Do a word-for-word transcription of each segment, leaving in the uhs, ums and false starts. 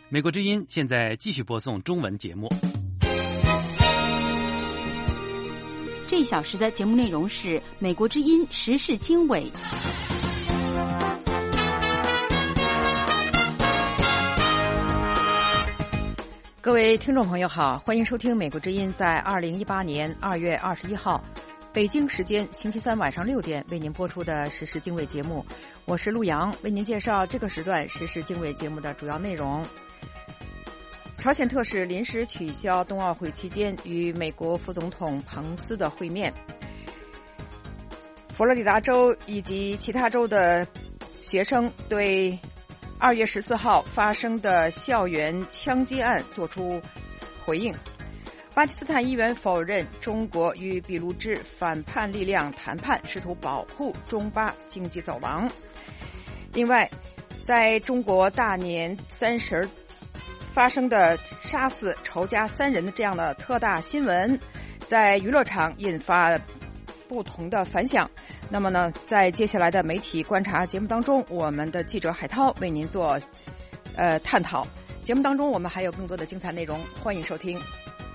美国之音现在继续播送中文节目。 这一小时的节目内容是美国之音时事经纬。 各位听众朋友好，欢迎收听美国之音在二零一八年二月二十一号北京时间星期三晚上六点为您播出的时事经纬节目。我是陆阳，为您介绍这个时段时事经纬节目的主要内容。朝鲜特使临时取消冬奥会期间与美国副总统彭斯的会面。佛罗里达州以及其他州的学生对二月十四号发生的校园枪击案作出回应。巴基斯坦议员否认中国与俾路支反叛力量谈判，试图保护中巴经济走廊。另外，在中国大年三十发生的杀死仇家三人的这样的特大新闻，在娱乐场引发不同的反响。那么呢，在接下来的媒体观察节目当中，我们的记者海涛为您做呃探讨。节目当中我们还有更多的精彩内容，欢迎收听。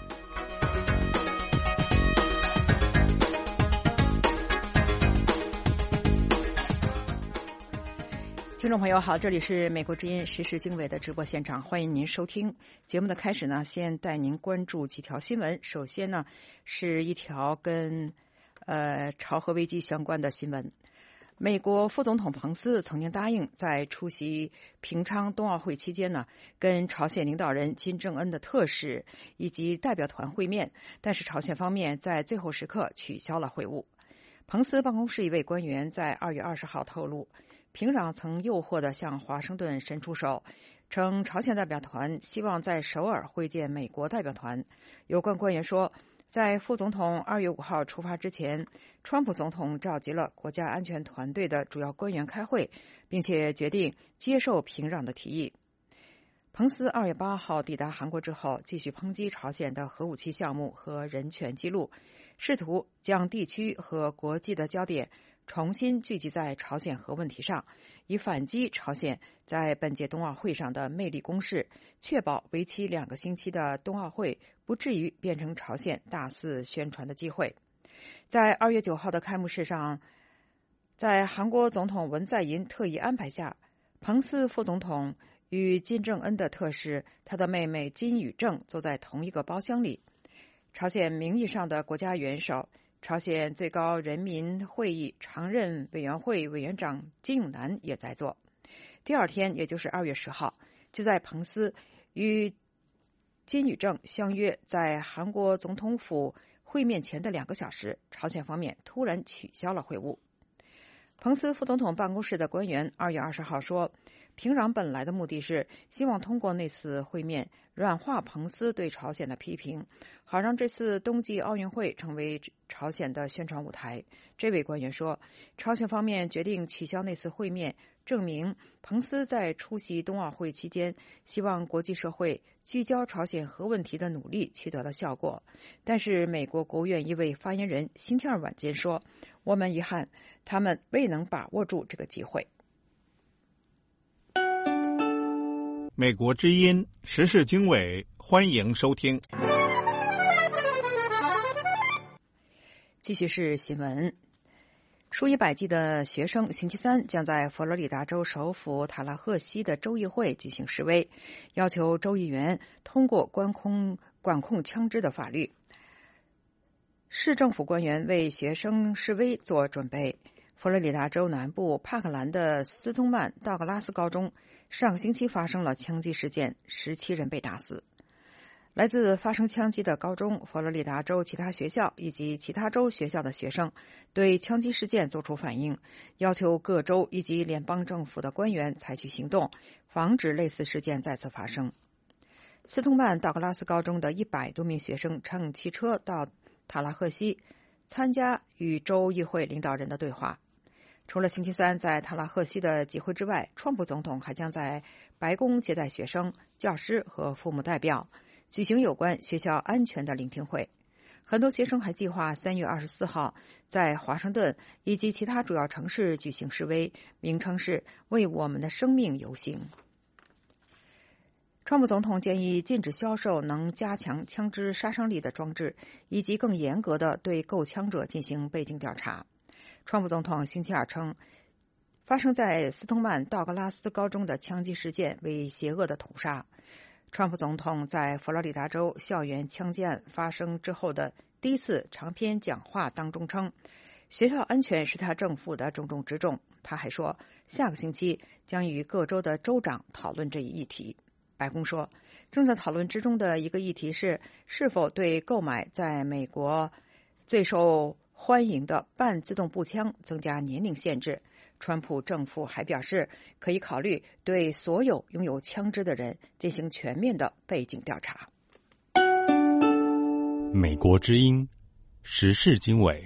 听众朋友好，这里是美国之音时事经纬的直播现场，欢迎您收听。节目的开始呢，先带您关注几条新闻。首先呢，是一条跟呃朝核危机相关的新闻。美国副总统彭斯曾经答应在出席平昌冬奥会期间呢，跟朝鲜领导人金正恩的特使以及代表团会面，但是朝鲜方面在最后时刻取消了会晤。彭斯办公室一位官员在二月二十号透露，平壤曾诱惑地向华盛顿伸出手，称朝鲜代表团希望在首尔会见美国代表团。有关官员说，在副总统二月五号出发之前，川普总统召集了国家安全团队的主要官员开会，并且决定接受平壤的提议。彭斯二月八号抵达韩国之后，继续抨击朝鲜的核武器项目和人权记录，试图将地区和国际的焦点重新聚集在朝鲜核问题上，以反击朝鲜在本届冬奥会上的魅力攻势，确保为期两个星期的冬奥会不至于变成朝鲜大肆宣传的机会。在二月九号的开幕式上，在韩国总统文在寅特意安排下，彭斯副总统与金正恩的特使他的妹妹金宇正坐在同一个包厢里。朝鲜名义上的国家元首，朝鲜最高人民会议常任委员会委员长金永南也在座。第二天，也就是二月十号，就在彭斯与金宇正相约在韩国总统府会面前的两个小时，朝鲜方面突然取消了会晤。彭斯副总统办公室的官员二月二十号说，平壤本来的目的是希望通过那次会面软化彭斯对朝鲜的批评，好让这次冬季奥运会成为朝鲜的宣传舞台。这位官员说，朝鲜方面决定取消那次会面，证明彭斯在出席冬奥会期间希望国际社会聚焦朝鲜核问题的努力取得了效果。但是美国国务院一位发言人星期二晚间说，我们遗憾他们未能把握住这个机会。 美国之音时事经纬，欢迎收听。 继续是新闻。数以百计的学生星期三将在佛罗里达州首府塔拉赫西的州议会举行示威，要求州议员通过管控管控枪支的法律。市政府官员为学生示威做准备。佛罗里达州南部帕克兰的斯通曼道格拉斯高中上星期发生了枪击事件，十七人被打死。来自发生枪击的高中、佛罗里达州其他学校以及其他州学校的学生对枪击事件作出反应，要求各州以及联邦政府的官员采取行动，防止类似事件再次发生。斯通曼道格拉斯高中的一百多名学生乘汽车到塔拉赫西参加与州议会领导人的对话。除了星期三在塔拉赫西的集会之外，川普总统还将在白宫接待学生、教师和父母代表，举行有关学校安全的聆听会。很多学生还计划三月二十四号在华盛顿以及其他主要城市举行示威，名称是为我们的生命游行。 川普总统建议禁止销售能加强枪支杀伤力的装置，以及更严格的对购枪者进行背景调查。川普总统星期二称，发生在斯通曼道格拉斯高中的枪击事件为邪恶的屠杀。川普总统在佛罗里达州校园枪击案发生之后的第一次长篇讲话当中称，学校安全是他政府的重中之重。他还说，下个星期将与各州的州长讨论这一议题。白宫说，正在讨论之中的一个议题是是否对购买在美国最受欢迎的半自动步枪增加年龄限制。川普政府还表示，可以考虑对所有拥有枪支的人进行全面的背景调查。 美国之音，时事经纬。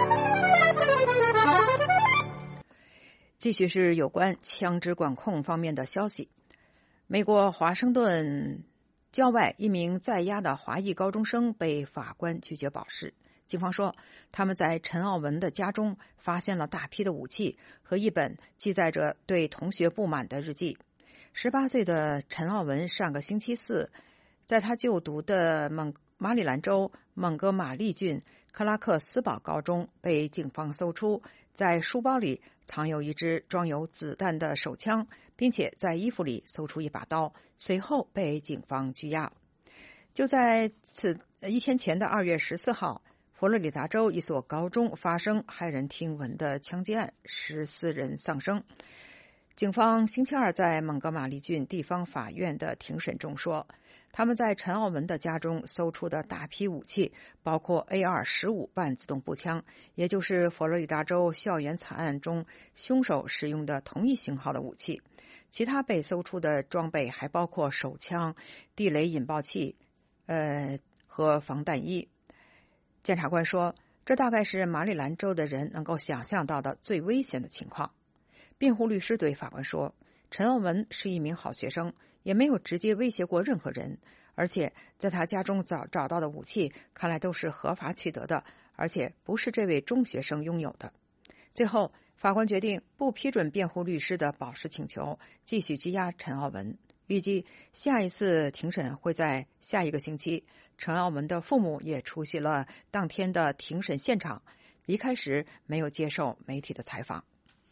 继续是有关枪支管控方面的消息。美国华盛顿郊外一名在押的华裔高中生被法官拒绝保释。警方说，他们在陈奥文的家中发现了大批的武器和一本记载着对同学不满的日记。十八岁的陈奥文上个星期四，在他就读的蒙马里兰州蒙哥马利郡克拉克斯堡高中被警方搜出，在书包里藏有一支装有子弹的手枪，并且在衣服里搜出一把刀，随后被警方拘押。就在此一天前的二月十四号，佛罗里达州一所高中发生骇人听闻的枪击案，十四人丧生。警方星期二在蒙哥马利郡地方法院的庭审中说，他们在陈奥文的家中搜出的大批武器包括 A 二十五 半自动步枪，也就是佛罗里达州校园惨案中凶手使用的同一型号的武器。其他被搜出的装备还包括手枪、地雷引爆器呃和防弹衣。检察官说，这大概是马里兰州的人能够想象到的最危险的情况。辩护律师对法官说，陈奥文是一名好学生，也没有直接威胁过任何人，而且在他家中找找到的武器看来都是合法取得的，而且不是这位中学生拥有的。最后，法官决定不批准辩护律师的保释请求，继续羁押陈奥文。预计下一次庭审会在下一个星期。陈奥文的父母也出席了当天的庭审现场，离开时没有接受媒体的采访。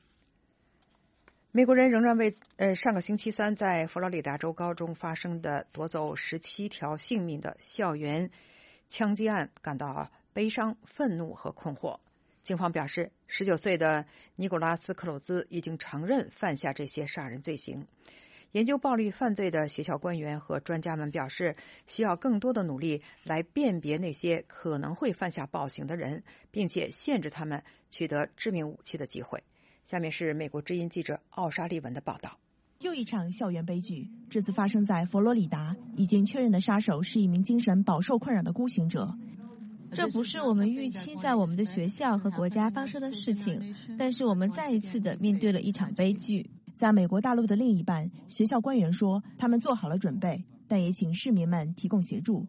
美国人仍然为呃上个星期三在佛罗里达州高中发生的夺走十七条性命的校园枪击案感到悲伤、愤怒和困惑。警方表示，十九岁的尼古拉斯·克鲁兹已经承认犯下这些杀人罪行。研究暴力犯罪的学校官员和专家们表示，需要更多的努力来辨别那些可能会犯下暴行的人，并且限制他们取得致命武器的机会。下面是美国之音记者奥沙利文的报道。 又一场校园悲剧，这次发生在佛罗里达。已经确认的杀手是一名精神饱受困扰的孤行者。 这不是我们预期在我们的学校和国家发生的事情，但是我们再一次的面对了一场悲剧。 在美国大陆的另一半，学校官员说他们做好了准备，但也请市民们提供协助。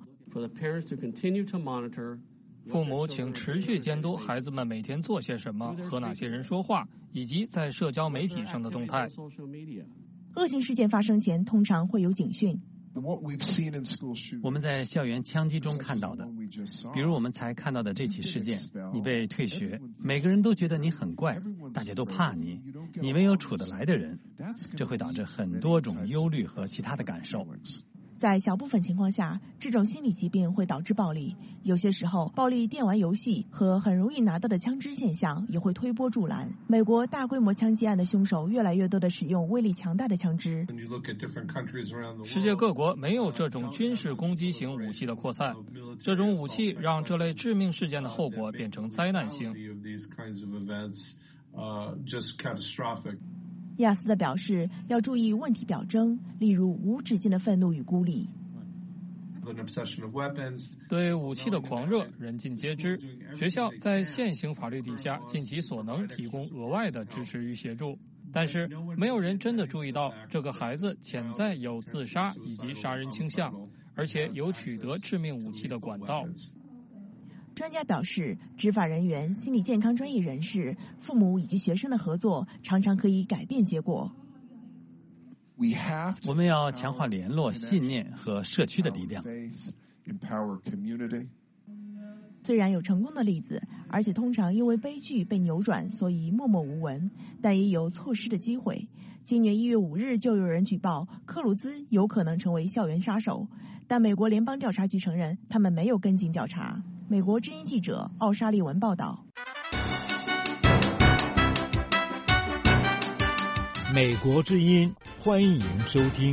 父母请持续监督孩子们每天做些什么，和哪些人说话，以及在社交媒体上的动态。 恶性事件发生前通常会有警讯。 我们在校园枪击中看到的，比如我们才看到的这起事件，你被退学，每个人都觉得你很怪，大家都怕你，你没有处得来的人，这会导致很多种忧虑和其他的感受。 在小部分情况下，这种心理疾病会导致暴力。有些时候，暴力电玩游戏和很容易拿到的枪支现象也会推波助澜。美国大规模枪击案的凶手越来越多地使用威力强大的枪支。 世界各国没有这种军事攻击型武器的扩散，这种武器让这类致命事件的后果变成灾难性。 亚斯特表示，要注意问题表征，例如无止境的愤怒与孤立。 对武器的狂热人尽皆知，学校在现行法律底下尽其所能提供额外的支持与协助，但是没有人真的注意到这个孩子潜在有自杀以及杀人倾向，而且有取得致命武器的管道。 专家表示，执法人员、心理健康专业人士、父母以及学生的合作常常可以改变结果。 我们要强化联络、信念和社区的力量。 虽然有成功的例子，而且通常因为悲剧被扭转，所以默默无闻，但也有错失的机会。今年一月五日就有人举报克鲁兹有可能成为校园杀手，但美国联邦调查局承认他们没有跟进调查。美国之音记者奥沙利文报道。 美国之音，欢迎收听。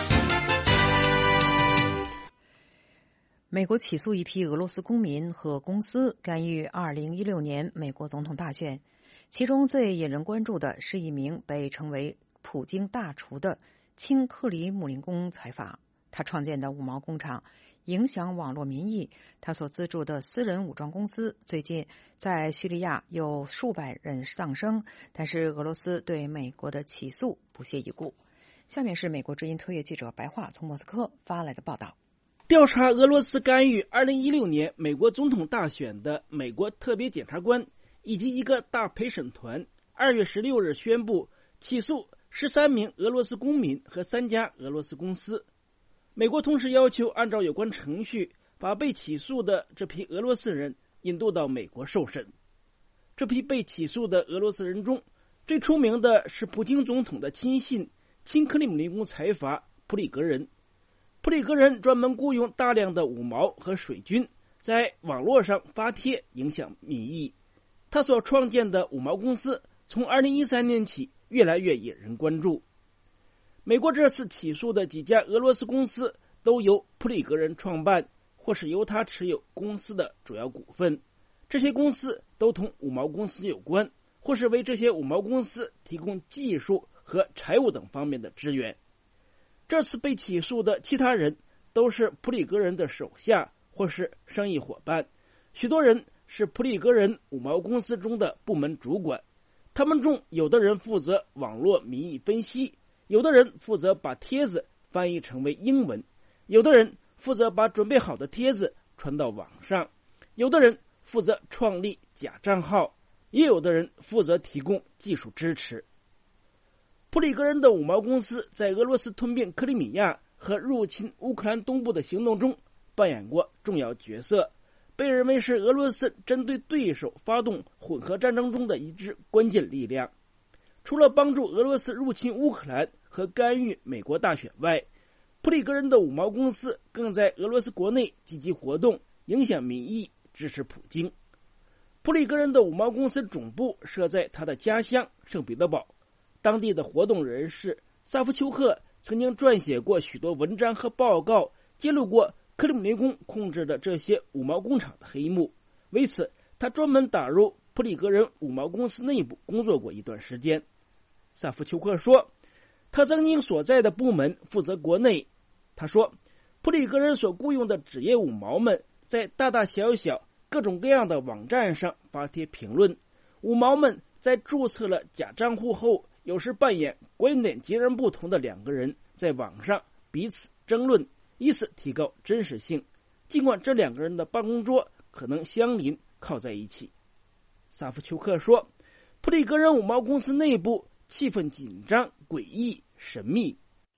美国起诉一批俄罗斯公民和公司干预二零一六年美国总统大选，其中最引人关注的是一名被称为普京大厨的亲克里姆林宫财阀，他创建的五毛工厂影响网络民意，他所资助的私人武装公司最近在叙利亚有数百人丧生，但是俄罗斯对美国的起诉不屑一顾。下面是美国之音特约记者白桦从莫斯科发来的报道。 调查俄罗斯干预二零一六年美国总统大选的美国特别检察官以及一个大陪审团二月十六日宣布起诉十三名俄罗斯公民和三家俄罗斯公司。美国同时要求按照有关程序把被起诉的这批俄罗斯人引渡到美国受审。这批被起诉的俄罗斯人中，最出名的是普京总统的亲信亲克里姆林宫财阀普里格人。普里格人专门雇佣大量的五毛和水军在网络上发帖影响民意。他所创建的五毛公司从二零一三年起越来越引人关注。美国这次起诉的几家俄罗斯公司都由普里格人创办，或是由他持有公司的主要股份。这些公司都同五毛公司有关，或是为这些五毛公司提供技术和财务等方面的支援。这次被起诉的其他人都是普里格人的手下或是生意伙伴，许多人是普里格人五毛公司中的部门主管。他们中有的人负责网络民意分析，有的人负责把帖子翻译成为英文，有的人负责把准备好的帖子传到网上，有的人负责创立假账号，也有的人负责提供技术支持。普里格人的五毛公司在俄罗斯吞并克里米亚和入侵乌克兰东部的行动中扮演过重要角色，被认为是俄罗斯针对对手发动混合战争中的一支关键力量。除了帮助俄罗斯入侵乌克兰和干预美国大选外，普里格人的五毛公司更在俄罗斯国内积极活动，影响民意，支持普京。普里格人的五毛公司总部设在他的家乡圣彼得堡，当地的活动人士萨夫丘克曾经撰写过许多文章和报告，揭露过克里姆林宫控制的这些五毛工厂的黑幕。为此，他专门打入普里格人五毛公司内部工作过一段时间。萨夫丘克说，他曾经所在的部门负责国内。他说，普里格人所雇佣的职业五毛们在大大小小各种各样的网站上发帖评论。五毛们在注册了假账户后，有时扮演观点截然不同的两个人，在网上彼此争论，以此提高真实性，尽管这两个人的办公桌可能相邻靠在一起。萨夫丘克说，普里格人五毛公司内部气氛紧张、诡异、神秘。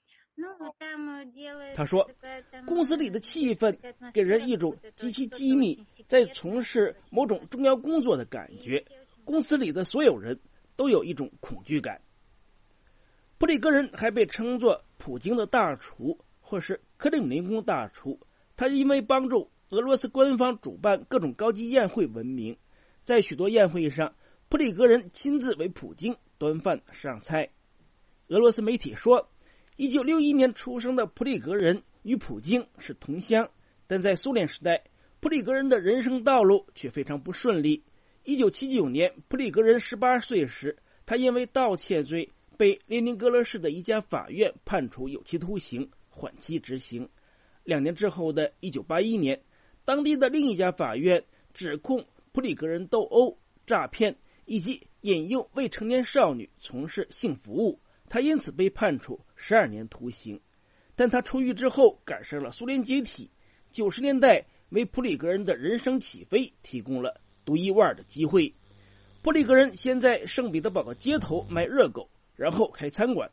他说，公司里的气氛给人一种极其机密，在从事某种重要工作的感觉，公司里的所有人都有一种恐惧感。普里格人还被称作普京的大厨，或是克里姆林宫大厨。他因为帮助俄罗斯官方主办各种高级宴会闻名，在许多宴会上，普里格人亲自为普京端饭上菜。俄罗斯媒体说，一九六一年出生的普里格人与普京是同乡，但在苏联时代，普里格人的人生道路却非常不顺利。一九七九年，普里格人十八岁时，他因为盗窃罪被列宁格勒市的一家法院判处有期徒刑，缓期执行。两年之后的一九八一年，当地的另一家法院指控普里格人斗殴、诈骗以及引诱未成年少女从事性服务，他因此被判处十二年徒刑。但他出狱之后赶上了苏联解体，九十年代为普里格人的人生起飞提供了独一无二的机会。普里格人先在圣彼得堡的街头卖热狗，然后开餐馆。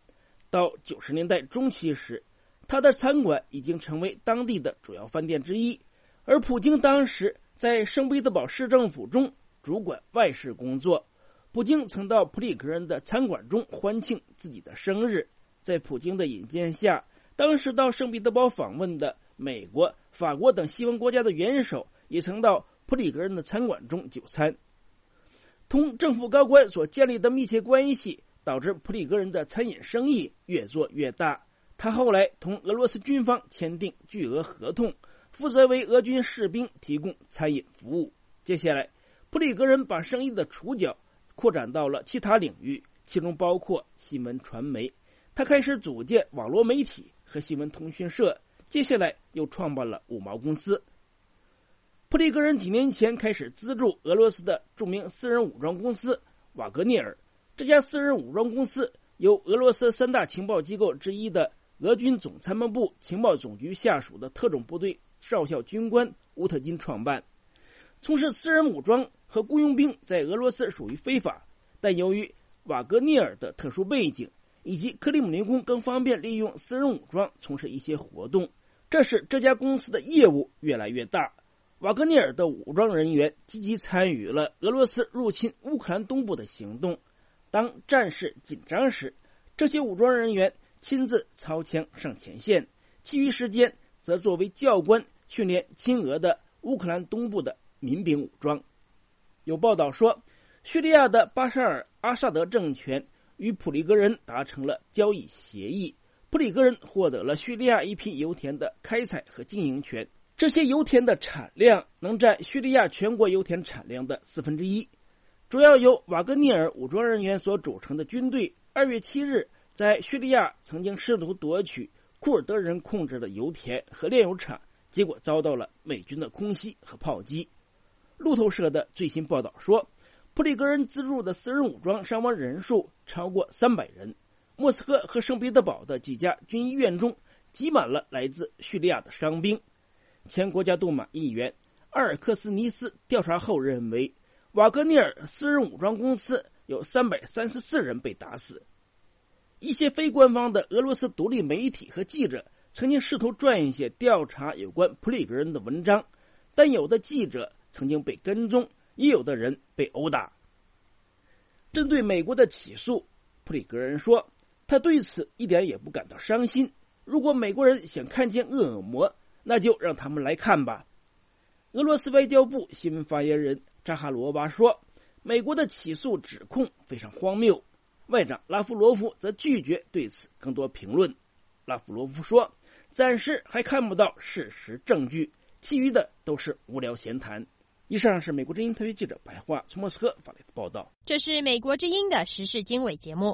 到九十年代中期时，他的餐馆已经成为当地的主要饭店之一，而普京当时在圣彼得堡市政府中主管外事工作。普京曾到普里格人的餐馆中欢庆自己的生日。在普京的引荐下，当时到圣彼得堡访问的美国、法国等西方国家的元首也曾到普里格人的餐馆中就餐。同政府高官所建立的密切关系导致普里格人的餐饮生意越做越大。他后来同俄罗斯军方签订巨额合同，负责为俄军士兵提供餐饮服务。接下来，普里格人把生意的触角扩展到了其他领域，其中包括新闻传媒。他开始组建网络媒体和新闻通讯社，接下来又创办了五毛公司。普里格人几年前开始资助俄罗斯的著名私人武装公司瓦格涅尔。这家私人武装公司由俄罗斯三大情报机构之一的俄军总参谋部情报总局下属的特种部队少校军官乌特金创办。从事私人武装和雇佣兵在俄罗斯属于非法，但由于瓦格涅尔的特殊背景以及克里姆林宫更方便利用私人武装从事一些活动，这使这家公司的业务越来越大。瓦格涅尔的武装人员积极参与了俄罗斯入侵乌克兰东部的行动。当战事紧张时，这些武装人员亲自操枪上前线，其余时间则作为教官训练亲俄的乌克兰东部的民兵武装。有报道说，叙利亚的巴沙尔·阿萨德政权与普里格人达成了交易协议，普里格人获得了叙利亚一批油田的开采和经营权，这些油田的产量能占叙利亚全国油田产量的四分之一。主要由瓦格涅尔武装人员所组成的军队二月七日在叙利亚曾经试图夺取库尔德人控制的油田和炼油厂，结果遭到了美军的空袭和炮击。路透社的最新报道说，普里格人资助的私人武装伤亡人数超过三百人。莫斯科和圣彼得堡的几家军医院中挤满了来自叙利亚的伤兵。前国家杜马议员阿尔克斯尼斯调查后认为，瓦格涅尔私人武装公司有三百三十四人被打死。一些非官方的俄罗斯独立媒体和记者曾经试图撰写调查有关普里格人的文章，但有的记者曾经被跟踪，也有的人被殴打。针对美国的起诉，普里格人说，他对此一点也不感到伤心。如果美国人想看见恶魔，那就让他们来看吧。俄罗斯外交部新闻发言人扎哈罗娃说，美国的起诉指控非常荒谬。外长拉夫罗夫则拒绝对此更多评论。拉夫罗夫说，暂时还看不到事实证据，其余的都是无聊闲谈。以上是美国之音特约记者白桦从莫斯科发来的报道。 这是美国之音的时事经纬节目。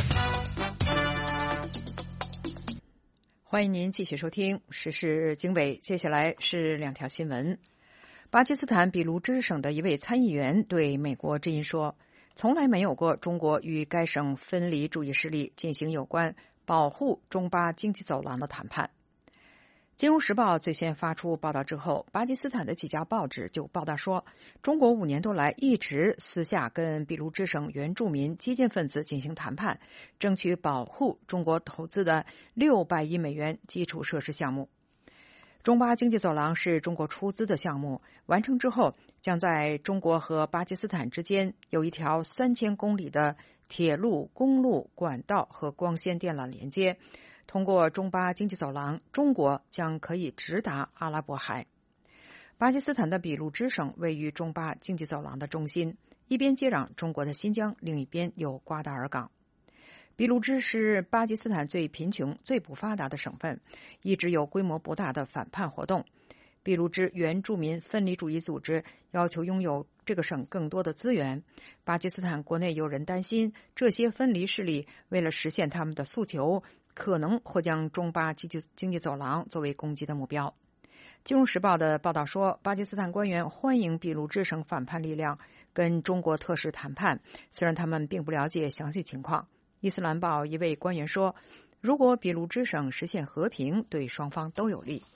欢迎您继续收听时事经纬，接下来是两条新闻。巴基斯坦俾路支省的一位参议员对美国之音说，从来没有过中国与该省分离主义势力进行有关保护中巴经济走廊的谈判。金融时报最先发出报道之后，巴基斯坦的几家报纸就报道说，中国五年多来一直私下跟俾路支省原住民激进分子进行谈判，争取保护中国投资的六百亿美元基础设施项目。中巴经济走廊是中国出资的项目，完成之后将在中国和巴基斯坦之间有一条三千公里的铁路、公路、管道和光纤电缆连接。通过中巴经济走廊，中国将可以直达阿拉伯海。巴基斯坦的俾路支省位于中巴经济走廊的中心，一边接壤中国的新疆，另一边有瓜达尔港。俾路支是巴基斯坦最贫穷、最不发达的省份，一直有规模不大的反叛活动。俾路支原住民分离主义组织要求拥有这个省更多的资源。巴基斯坦国内有人担心，这些分离势力为了实现他们的诉求，可能会将中巴经济经济走廊作为攻击的目标。金融时报的报道说，巴基斯坦官员欢迎俾路支省反叛力量跟中国特使谈判，虽然他们并不了解详细情况。伊斯兰报一位官员说，如果俾路支省实现和平，对双方都有利。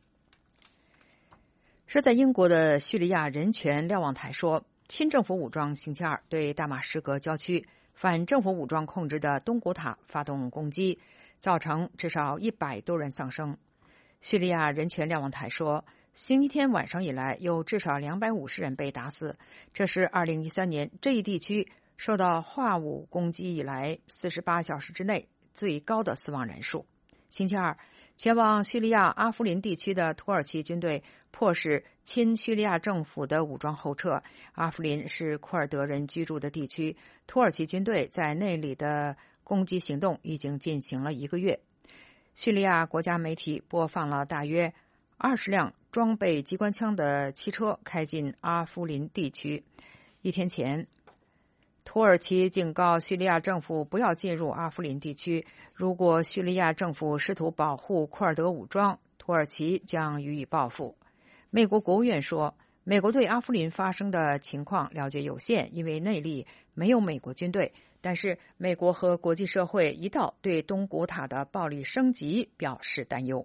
是在英国的叙利亚人权瞭望台说，亲政府武装星期二对大马士革郊区反政府武装控制的东古塔发动攻击，造成至少一百多人丧生。叙利亚人权瞭望台说，星期天晚上以来有至少两百五十人被打死，这是二零一三年这一地区受到化武攻击以来四十八小时之内最高的死亡人数。星期二，前往叙利亚阿夫林地区的土耳其军队迫使亲叙利亚政府的武装后撤。阿夫林是库尔德人居住的地区，土耳其军队在那里的攻击行动已经进行了一个月。叙利亚国家媒体播放了大约二十辆装备机关枪的汽车开进阿夫林地区。一天前，土耳其警告叙利亚政府不要进入阿夫林地区，如果叙利亚政府试图保护库尔德武装，土耳其将予以报复。美国国务院说，美国对阿夫林发生的情况了解有限，因为那里没有美国军队，但是美国和国际社会一道对东古塔的暴力升级表示担忧。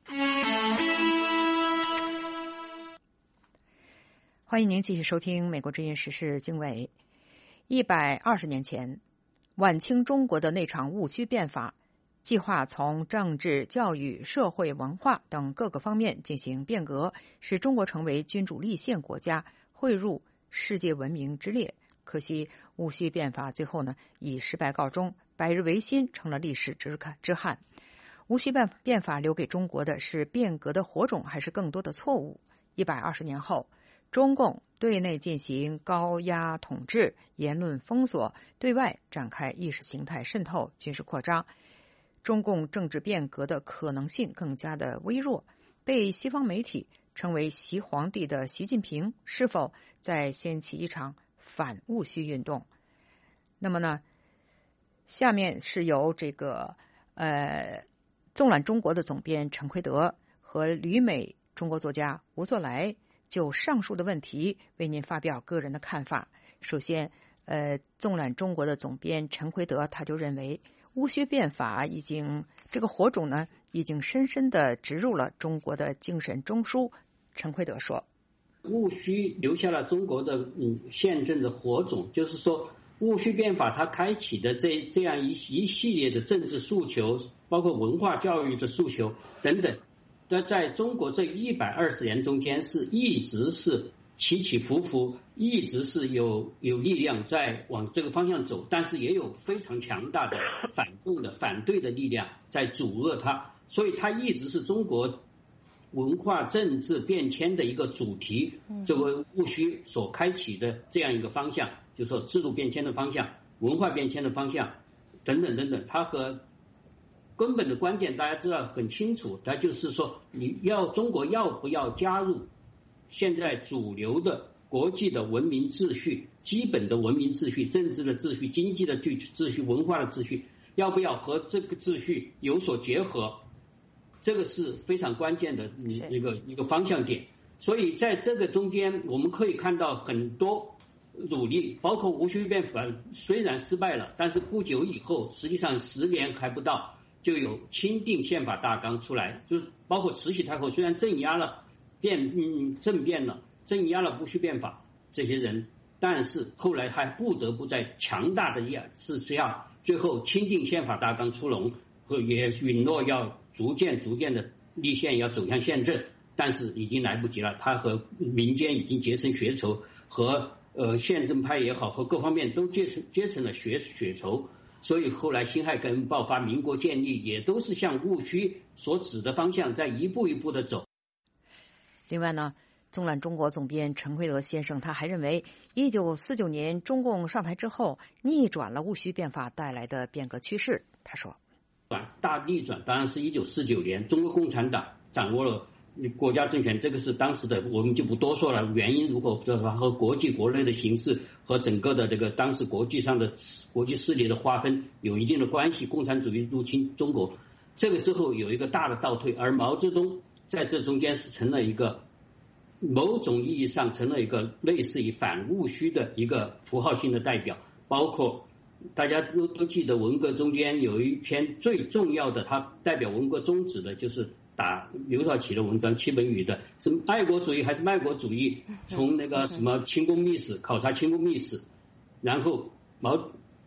欢迎您继续收听美国之音时事经纬。一百二十年前，晚清中国的那场戊戌变法计划从政治、教育、社会、文化等各个方面进行变革，使中国成为君主立宪国家，汇入世界文明之列。可惜戊戌变法最后呢以失败告终，百日维新成了历史之之憾。戊戌变变法留给中国的是变革的火种，还是更多的错误？一百二十年后，中共对内进行高压统治，言论封锁，对外展开意识形态渗透、军事扩张。中共政治变革的可能性更加的微弱，被西方媒体称为习皇帝的习近平是否在掀起一场反戊戌运动？那么呢，下面是由这个呃纵览中国的总编陈奎德和旅美中国作家吴作来就上述的问题为您发表个人的看法。首先，呃，纵览中国的总编陈奎德他就认为，戊戌变法已经这个火种呢，已经深深地植入了中国的精神中枢。陈奎德说， 戊戌留下了中国的嗯宪政的火种，就是说，戊戌变法它开启的这这样一一系列的政治诉求，包括文化教育的诉求等等。那在中国这一百二十年中间是一直是起起伏伏，一直是有有力量在往这个方向走，但是也有非常强大的反动的反对的力量在阻遏它，所以它一直是中国文化政治变迁的一个主题。这个戊戌所开启的这样一个方向，就是说制度变迁的方向、文化变迁的方向等等等等，它和根本的关键大家知道很清楚，它就是说你要中国要不要加入现在主流的国际的文明秩序、基本的文明秩序、政治的秩序、经济的秩序、文化的秩序，要不要和这个秩序有所结合，这个是非常关键的一个一个方向点。所以在这个中间，我们可以看到很多努力，包括戊戌变法虽然失败了，但是不久以后，实际上十年还不到，就有钦定宪法大纲出来，就是包括慈禧太后虽然镇压了变嗯政变了，镇压了戊戌变法这些人，但是后来还不得不在强大的压制之下，最后钦定宪法大纲出笼，也允诺要逐渐逐渐的立宪，要走向宪政，但是已经来不及了。他和民间已经结成血仇，和呃宪政派也好，和各方面都结成结成了血血仇。所以后来辛亥革命爆发，民国建立，也都是向戊戌所指的方向在一步一步的走。 另外呢，纵览中国总编陈奎德先生他还认为，一九四九年中共上台之后，逆转了戊戌变法带来的变革趋势。他说， 大逆转当然是一九四九年中国共产党掌握了国家政权，这个是当时的，我们就不多说了，原因如何和国际国内的形势和整个的这个当时国际上的国际势力的划分有一定的关系。共产主义入侵中国，这个之后有一个大的倒退，而毛泽东在这中间是成了一个某种意义上成了一个类似于反戊戌的一个符号性的代表。包括大家都都记得文革中间有一篇最重要的，他代表文革宗旨的就是打刘少奇的文章，戚本禹的是爱国主义还是卖国主义，从那个什么清宫秘史考察清宫秘史，然后毛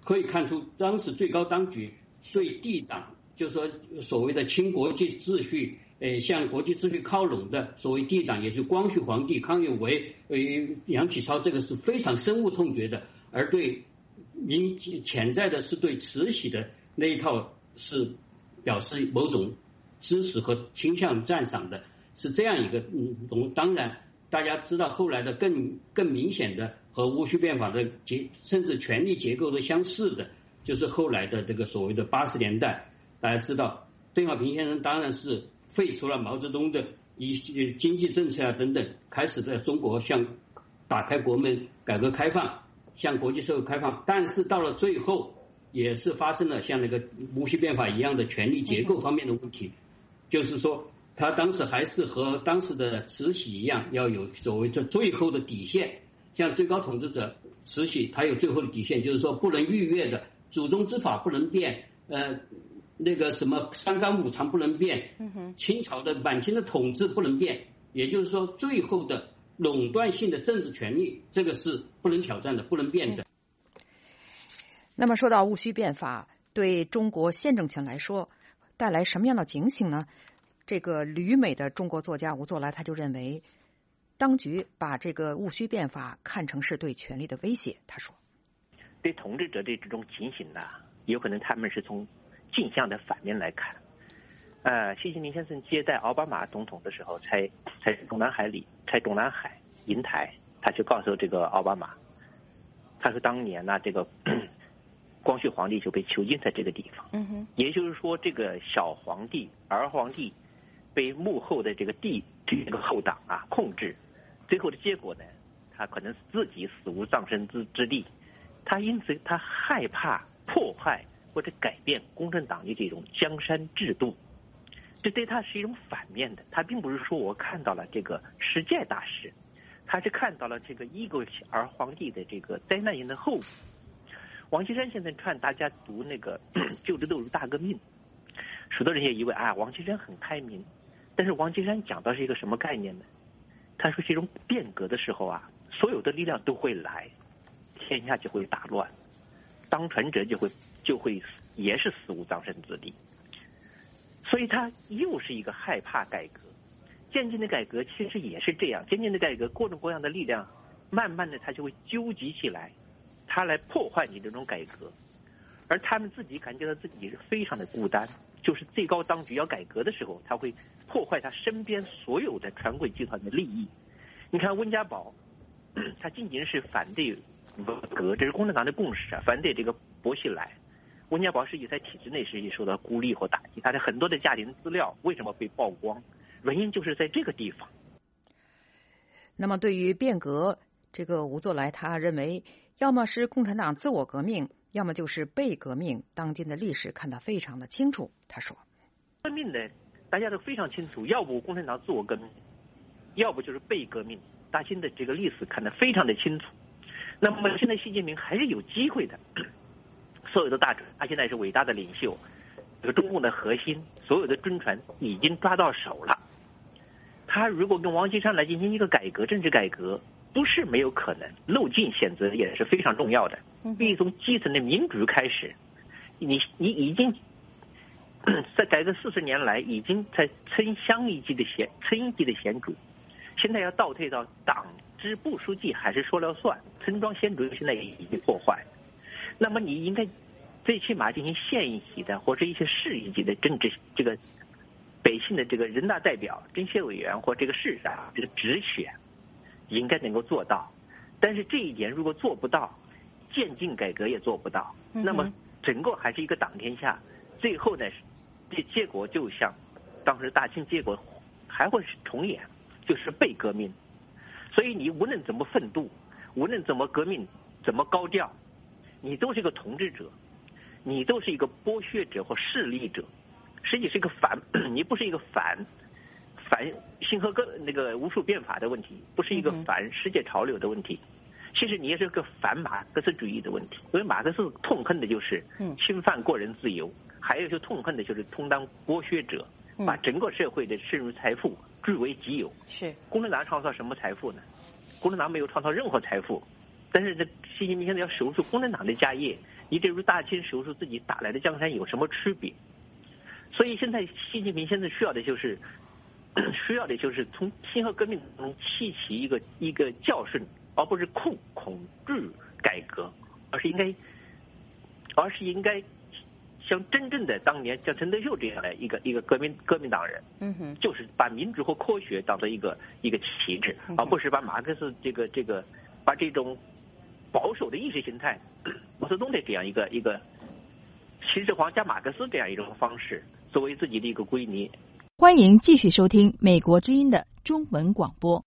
可以看出当时最高当局对帝党，就是说所谓的亲国际秩序，呃，向国际秩序靠拢的所谓帝党，也是光绪皇帝、康有为、呃杨启超，这个是非常深恶痛绝的，而对因潜在的是对慈禧的那一套是表示某种支持和倾向赞赏的，是这样一个嗯，当然大家知道后来的更更明显的和戊戌变法的结甚至权力结构都相似的，就是后来的这个所谓的八十年代，大家知道邓小平先生当然是废除了毛泽东的一些经济政策啊等等，开始在中国向打开国门、改革开放，向国际社会开放，但是到了最后也是发生了像那个戊戌变法一样的权力结构方面的问题，就是说他当时还是和当时的慈禧一样，要有所谓的最后的底线，像最高统治者慈禧，他有最后的底线，就是说不能逾越的，祖宗之法不能变，呃，那个什么三纲五常不能变，清朝的满清的统治不能变，也就是说最后的垄断性的政治权利，这个是不能挑战的，不能变的。 那么说到戊戌变法对中国现政权来说带来什么样的警醒呢？这个旅美的中国作家吴作来他就认为，当局把这个戊戌变法看成是对权力的威胁。他说， 对统治者的这种警醒呢，有可能他们是从镜像的反面来看。呃，习近平先生接待奥巴马总统的时候，在在中南海里，在中南海瀛台，他就告诉这个奥巴马，他说当年呢，这个光绪皇帝就被囚禁在这个地方。嗯哼，也就是说，这个小皇帝、儿皇帝被幕后的这个帝这个后党啊控制，最后的结果呢，他可能自己死无葬身之之地，他因此他害怕破坏或者改变共产党的这种江山制度，这对他是一种反面的。他并不是说我看到了这个世界大事，他是看到了这个一个儿皇帝的这个灾难性的后果。王岐山先生劝大家读那个旧制斗争大革命，许多人也以为啊，王岐山很开明，但是王岐山讲到是一个什么概念呢？他说这种变革的时候啊，所有的力量都会来，天下就会大乱，当权者就会就会也是死无葬身之地。所以他又是一个害怕改革。渐进的改革其实也是这样，渐进的改革各种各样的力量慢慢的他就会纠集起来，他来破坏你这种改革，而他们自己感觉到自己是非常的孤单，就是最高当局要改革的时候，他会破坏他身边所有的权贵集团的利益。你看温家宝，他仅仅是反对文革，这是共产党的共识啊，反对这个薄熙来。温家宝实际在体制内实际受到孤立或打击，他的很多的家庭资料为什么被曝光？原因就是在这个地方。 那么对于变革，这个吴作来他认为，要么是共产党自我革命，要么就是被革命。当今的历史看得非常的清楚。他说， 革命呢，大家都非常清楚，要不共产党自我革命，要不就是被革命。大清的这个历史看得非常的清楚。那么现在习近平还是有机会的。所有的大臣，他现在是伟大的领袖，这个中共的核心，所有的军权已经抓到手了。他如果跟王岐山来进行一个改革，政治改革，不是没有可能。路径选择也是非常重要的，必须从基层的民主开始。你你已经在改革四十年来，已经在村乡一级的选村一级的选举，现在要倒退到党支部书记还是说了算，村庄选举现在也已经破坏。那么你应该最起码进行县一级的或者一些市一级的政治这个百姓的这个人大代表、政协委员或这个市长这个直选，应该能够做到。但是这一点如果做不到，渐进改革也做不到，那么整个还是一个党天下。最后呢，这结果就像当时大清结果还会是重演，就是被革命。所以你无论怎么奋斗，无论怎么革命，怎么高调，你都是一个统治者，你都是一个剥削者或势力者，实际是一个反，你不是一个反反新和革那个无数变法的问题，不是一个反世界潮流的问题，其实你也是个反马克思主义的问题。因为马克思痛恨的就是侵犯个人自由，还有就痛恨的就是充当剥削者，把整个社会的剩余财富据为己有。 是共产党创造什么财富呢？共产党没有创造任何财富。但是这习近平现在要守住共产党的家业， 你这如大秦手术自己打来的江山有什么区别？所以现在习近平现在需要的就是需要的就是从辛亥革命中吸取一个一个教训，而不是恐恐惧改革，而是应该而是应该像真正的当年像陈独秀这样的一个一个革命革命党人， 嗯哼， 就是把民主和科学当做一个一个旗帜，而不是把马克思这个这个把这种保守的意识形态毛泽东的这样一个一个秦始皇加马克思这样一种方式作为自己的一个圭臬。 欢迎继续收听美国之音的中文广播。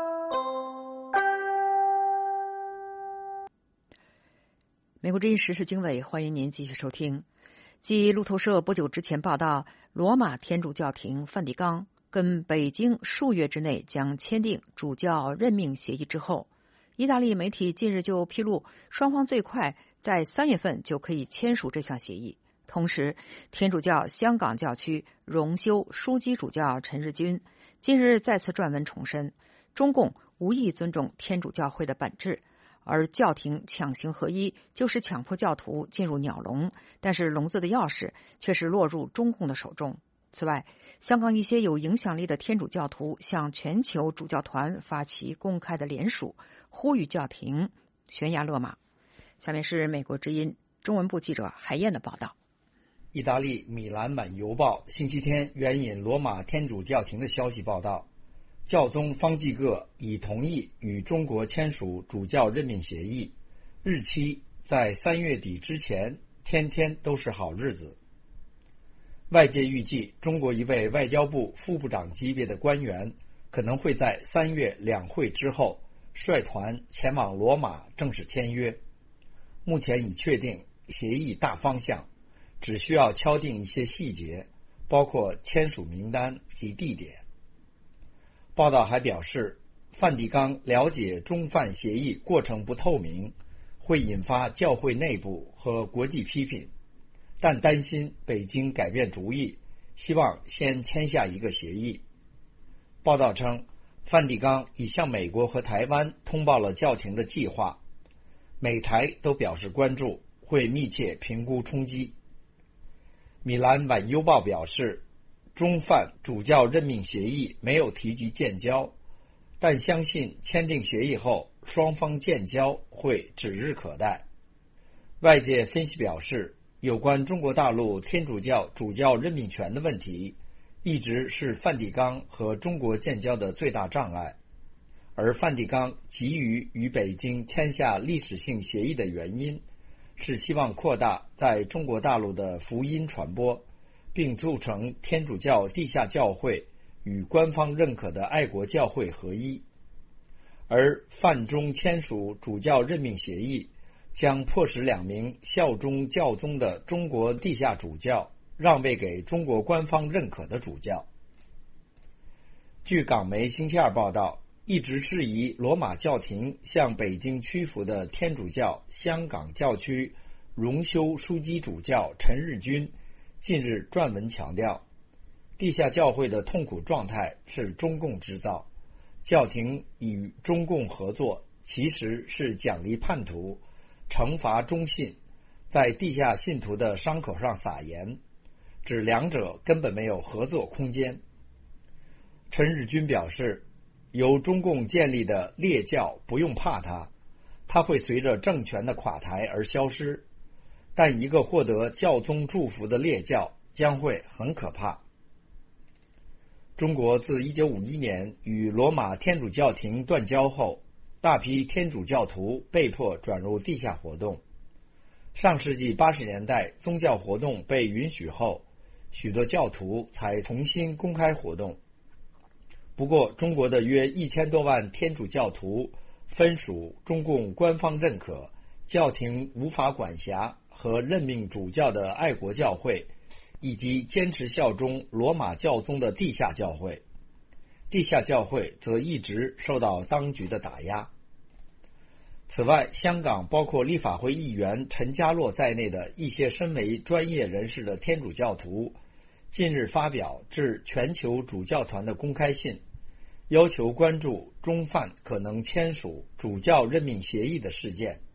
美国之音时事经纬，欢迎您继续收听。继路透社不久之前报道，罗马天主教廷梵蒂冈跟北京数月之内将签订主教任命协议之后，意大利媒体近日就披露，双方最快在三月份就可以签署这项协议。同时，天主教香港教区荣休枢机主教陈日君近日再次撰文重申，中共无意尊重天主教会的本质，而教廷强行合一就是强迫教徒进入鸟笼，但是笼子的钥匙却是落入中共的手中。此外，香港一些有影响力的天主教徒向全球主教团发起公开的联署，呼吁教廷悬崖勒马。下面是美国之音中文部记者海燕的报道。 意大利米兰晚邮报星期天援引罗马天主教廷的消息报道，教宗方济各已同意与中国签署主教任命协议，日期在三月底之前，天天都是好日子。外界预计，中国一位外交部副部长级别的官员可能会在三月两会之后率团前往罗马正式签约。目前已确定协议大方向，只需要敲定一些细节，包括签署名单及地点。报道还表示，梵蒂冈了解中梵协议过程不透明，会引发教会内部和国际批评，但担心北京改变主意，希望先签下一个协议。报道称，梵蒂冈已向美国和台湾通报了教廷的计划，美台都表示关注，会密切评估冲击。米兰晚邮报表示，中梵主教任命协议没有提及建交，但相信签订协议后，双方建交会指日可待。外界分析表示，有关中国大陆天主教主教任命权的问题，一直是梵蒂冈和中国建交的最大障碍，而梵蒂冈急于与北京签下历史性协议的原因，是希望扩大在中国大陆的福音传播，并促成天主教地下教会与官方认可的爱国教会合一。而梵中签署主教任命协议，将迫使两名效忠教宗的中国地下主教让位给中国官方认可的主教。据港媒星期二报道，一直质疑罗马教廷向北京屈服的天主教香港教区荣休枢机主教陈日君近日撰文强调，地下教会的痛苦状态是中共制造，教廷与中共合作其实是奖励叛徒，惩罚忠信，在地下信徒的伤口上撒盐，指两者根本没有合作空间。陈日君表示，由中共建立的列教不用怕它，它会随着政权的垮台而消失，但一个获得教宗祝福的列教将会很可怕。中国自一九五一年与罗马天主教廷断交后，大批天主教徒被迫转入地下活动。上世纪八十年代宗教活动被允许后，许多教徒才重新公开活动。不过，中国的约一千多万天主教徒分属中共官方认可、教廷无法管辖和任命主教的爱国教会，以及坚持效忠罗马教宗的地下教会。地下教会则一直受到当局的打压。此外，香港包括立法会议员陈家洛在内的一些身为专业人士的天主教徒近日发表致全球主教团的公开信，要求关注中梵可能签署主教任命协议的事件，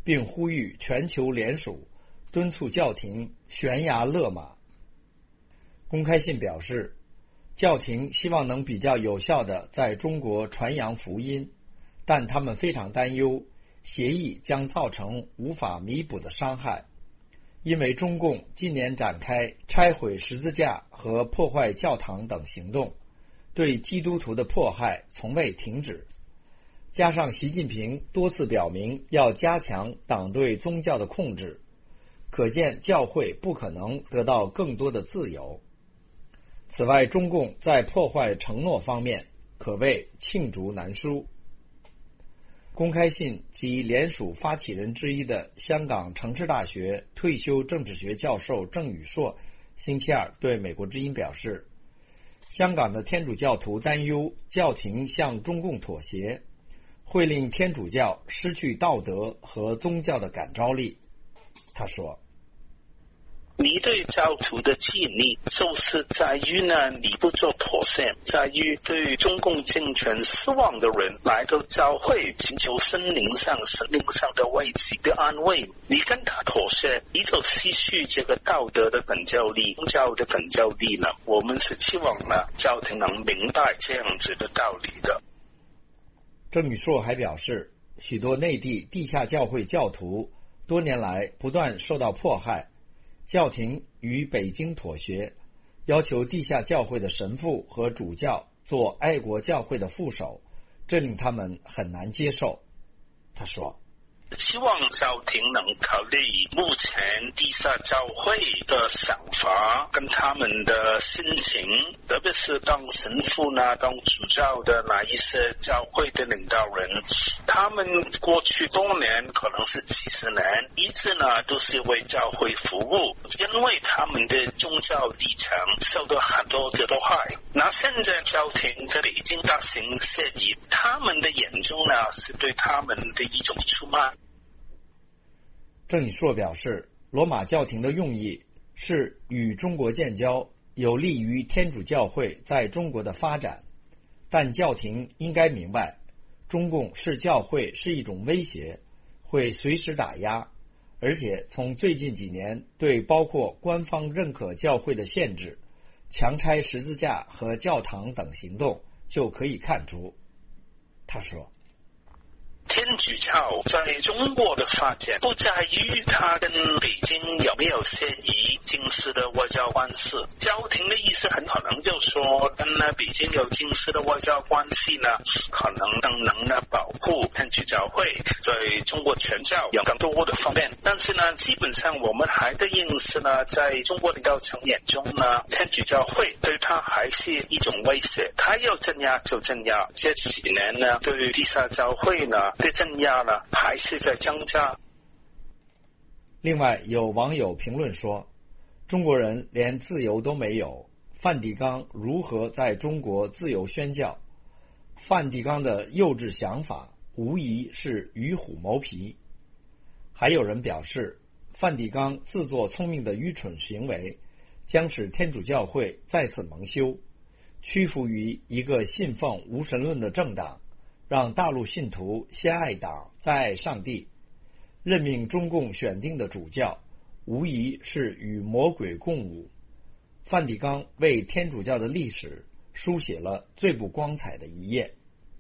并呼吁全球联署，敦促教廷悬崖勒马。公开信表示，教廷希望能比较有效地在中国传扬福音，但他们非常担忧协议将造成无法弥补的伤害，因为中共近年展开拆毁十字架和破坏教堂等行动，对基督徒的迫害从未停止。加上习近平多次表明要加强党对宗教的控制，可见教会不可能得到更多的自由。此外，中共在破坏承诺方面可谓罄竹难书。公开信及联署发起人之一的香港城市大学退休政治学教授郑宇硕星期二对美国之音表示，香港的天主教徒担忧教廷向中共妥协，会令天主教失去道德和宗教的感召力。他说， 你对教徒的吸引力就是在于呢，你不做妥协，在于对中共政权失望的人来到教会寻求心灵上神灵上的慰藉的安慰，你跟他妥协，你就失去这个道德的感召力，宗教的感召力呢。我们是期望呢，教廷能明白这样子的道理的。 郑宇硕还表示，许多内地地下教会教徒多年来不断受到迫害，教廷与北京妥协，要求地下教会的神父和主教做爱国教会的副手，这令他们很难接受。他说， 希望教廷能考虑目前地下教会的想法跟他们的心情，特别是当神父呢，当主教的那一些教会的领导人，他们过去多年，可能是几十年，一直呢都是为教会服务，因为他们的宗教立场受到很多的迫害。那现在教廷在北京大型协议，他们的眼中呢是对他们的一种出卖。 郑宇硕表示，罗马教廷的用意是与中国建交，有利于天主教会在中国的发展，但教廷应该明白，中共视教会是一种威胁，会随时打压，而且从最近几年对包括官方认可教会的限制、强拆十字架和教堂等行动就可以看出。他说， 天主教在中国的发展不在于它跟北京有没有协议正式的外交关系，教廷的意思很可能就说跟呢北京有正式的外交关系呢，可能更能呢保护天主教会在中国传教有更多的方面。但是呢，基本上我们还的认识呢，在中国领导层眼中呢，天主教会对他还是一种威胁，他要镇压就镇压。这几年呢，对地下教会呢的镇压呢还是在增加。 另外，有网友评论说，中国人连自由都没有，梵蒂冈如何在中国自由宣教？梵蒂冈的幼稚想法无疑是与虎谋皮。还有人表示，梵蒂冈自作聪明的愚蠢行为将使天主教会再次蒙羞，屈服于一个信奉无神论的政党，让大陆信徒先爱党再爱上帝。任命中共选定的主教无疑是与魔鬼共舞。梵蒂冈为天主教的历史书写了最不光彩的一页。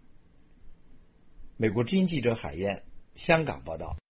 美国之音记者海燕，香港报道。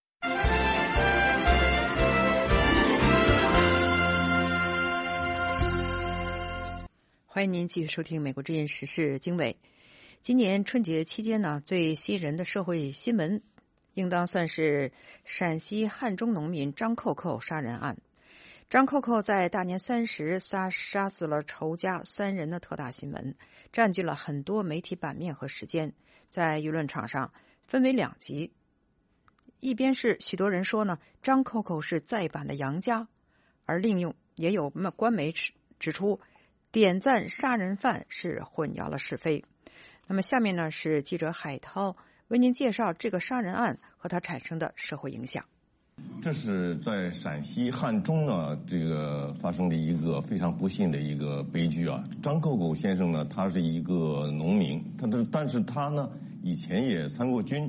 欢迎您继续收听美国之音时事经纬。今年春节期间呢，最吸引人的社会新闻应当算是陕西汉中农民张扣扣杀人案。张扣扣在大年三十杀杀死了仇家三人的特大新闻，占据了很多媒体版面和时间，在舆论场上分为两极。一边是许多人说呢，张扣扣是再版的杨家，而另有也有官媒指出，点赞杀人犯是混淆了是非。那么下面呢，是记者海涛为您介绍这个杀人案和它产生的社会影响。 这是在陕西汉中呢，这个发生的一个非常不幸的一个悲剧啊。张扣扣先生呢，他是一个农民，他的但是他呢以前也参过军，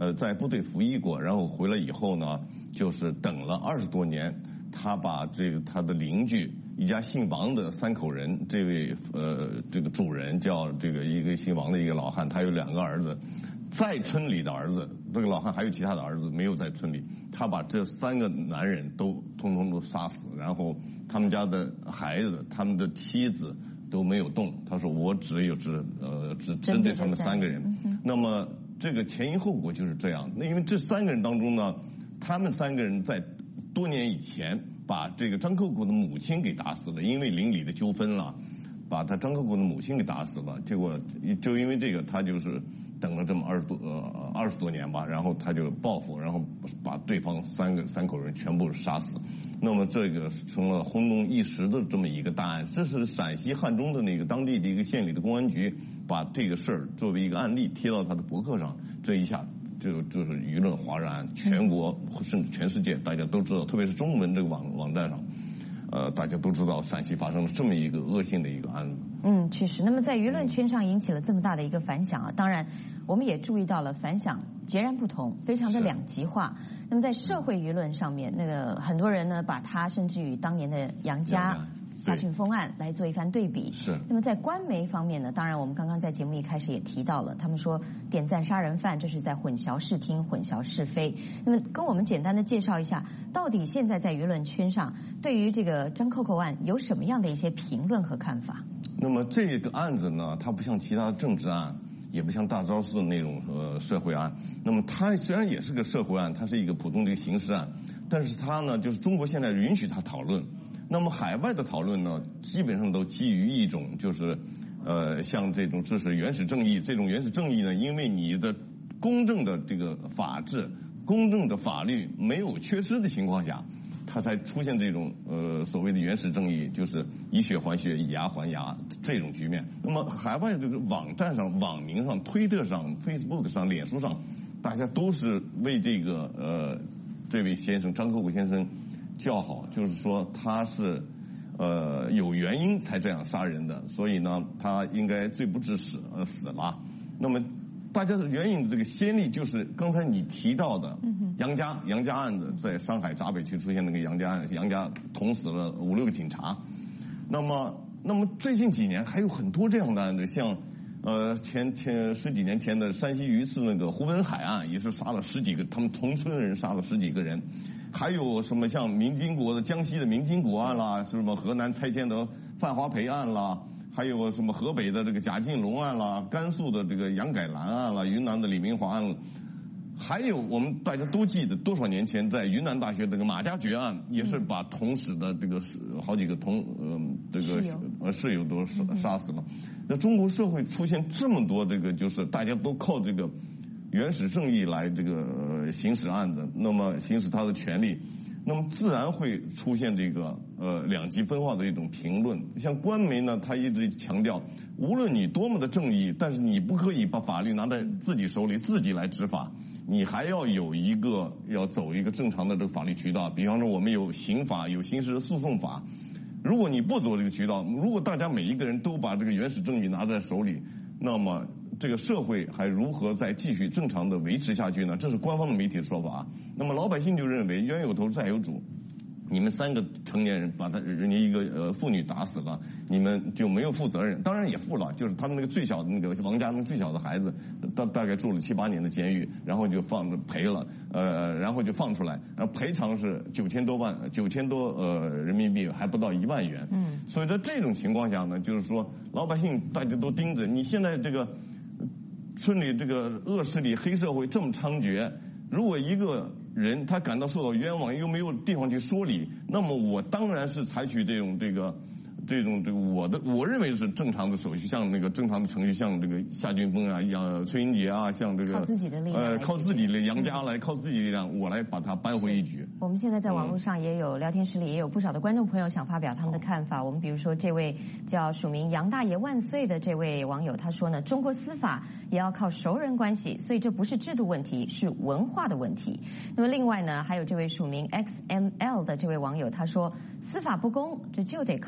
呃，在部队服役过，然后回来以后呢，就是等了二十多年，他把这个他的邻居一家姓王的三口人，这位呃这个主人叫这个一个姓王的一个老汉，他有两个儿子，在村里的儿子，这个老汉还有其他的儿子没有在村里，他把这三个男人都通通都杀死，然后他们家的孩子、他们的妻子都没有动。他说我只有只呃只针对他们三个人。嗯、那么这个前因后果就是这样。那因为这三个人当中呢，他们三个人在多年以前把这个张扣扣的母亲给打死了，因为邻里的纠纷了，把他张扣扣的母亲给打死了。结果就因为这个，他就是等了这么二十多呃二十多年吧，然后他就报复，然后把对方三个三口人全部杀死。那么这个成了轰动一时的这么一个大案。这是陕西汉中的那个当地的一个县里的公安局把这个事儿作为一个案例贴到他的博客上，这一下就就是舆论哗然，全国甚至全世界大家都知道，特别是中文这个网网站上，呃，大家都知道陕西发生了这么一个恶性的一个案子。 嗯，确实。那么在舆论圈上引起了这么大的一个反响啊，当然我们也注意到了反响截然不同，非常的两极化。那么在社会舆论上面，那个很多人呢把它甚至与当年的杨家夏俊峰案来做一番对比。 是。 那么在官媒方面呢，当然我们刚刚在节目一开始也提到了，他们说点赞杀人犯，这是在混淆视听、混淆是非。那么跟我们简单的介绍一下，到底现在在舆论圈上对于这个张扣扣案有什么样的一些评论和看法？ 那么这个案子呢，它不像其他的政治案，也不像大昭寺那种呃社会案。那么它虽然也是个社会案，它是一个普通的刑事案，但是它呢，就是中国现在允许它讨论。那么海外的讨论呢，基本上都基于一种就是，呃，像这种这是原始正义，这种原始正义呢，因为你的公正的这个法治、公正的法律没有缺失的情况下，它才出现这种呃所谓的原始正义，就是以血还血、以牙还牙这种局面。那么海外这个网站上、网民上、推特上、Facebook 上、脸书上，大家都是为这个呃这位先生张扣扣先生叫好，就是说他是呃有原因才这样杀人的，所以呢他应该罪不至死呃死了。那么大家的援引的这个先例就是刚才你提到的杨家杨家案子，在上海闸北区出现那个杨家案，杨家捅死了五六个警察。那么那么最近几年还有很多这样的案子，像呃前前十几年前的山西榆次那个胡文海案，也是杀了十几个他们同村人杀了十几个人。还有什么像民经国的江西的民经国案啦，什么河南拆迁的范华培案啦，还有什么河北的这个贾进龙案啦，甘肃的这个杨改兰案啦，云南的李明华案，还有我们大家都记得多少年前在云南大学这个马加爵案，也是把同室的这个好几个同呃这个呃室友都杀杀死了。那中国社会出现这么多这个就是大家都靠这个原始正义来这个、呃、行使案子，那么行使他的权利，那么自然会出现这个呃两极分化的一种评论。像官媒呢，他一直强调，无论你多么的正义，但是你不可以把法律拿在自己手里，自己来执法，你还要有一个要走一个正常的这个法律渠道。比方说，我们有刑法，有刑事诉讼法。如果你不走这个渠道，如果大家每一个人都把这个原始正义拿在手里，那么这个社会还如何再继续正常的维持下去呢？这是官方的媒体的说法。那么老百姓就认为冤有头债有主，你们三个成年人把他人家一个呃妇女打死了，你们就没有负责任。当然也负了，就是他们那个最小的那个王家那个最小的孩子，大大概住了七八年的监狱，然后就放赔了，呃，然后就放出来，然后赔偿是九千多万，九千多呃人民币，还不到一万元。嗯，所以在这种情况下呢，就是说老百姓大家都盯着你现在这个村里这个恶势力黑社会这么猖獗，如果一个人他感到受到冤枉，又没有地方去说理，那么我当然是采取这种这个这种这个我的我认为是正常的手续，像那个正常的程序，像这个夏俊峰啊，像崔英杰啊，像这个靠自己的力量， 呃，靠自己的杨家来，靠自己的力量，我来把它扳回一局。 我们现在在网络上也有、嗯、聊天室里也有不少的观众朋友想发表他们的看法。我们比如说这位叫署名杨大爷万岁的这位网友，他说呢，中国司法也要靠熟人关系，所以这不是制度问题，是文化的问题。那么另外呢，还有这位署名 X M L 的这位网友，他说司法不公，这就得靠全